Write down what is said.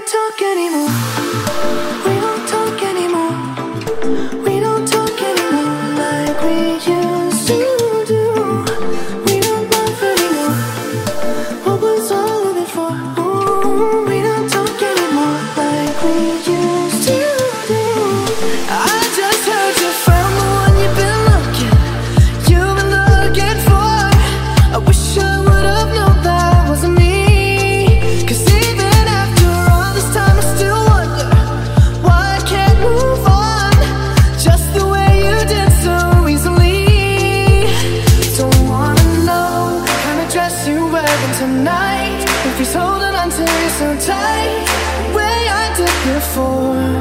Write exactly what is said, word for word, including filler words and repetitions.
don't talk anymore. We don't talk anymore. We don't talk anymore like we used to do. We don't laugh anymore. What was all of it for? Ooh, we don't talk anymore like we used to do. I just heard you found the one you've been looking, you've been looking for. I wish I would have known that wasn't me. Cause even after all this time I still wonder why I can't move on just the way you did so easily. Don't wanna know the kind of dress you're wearing tonight, if he's holding on to you so tight the way I did before.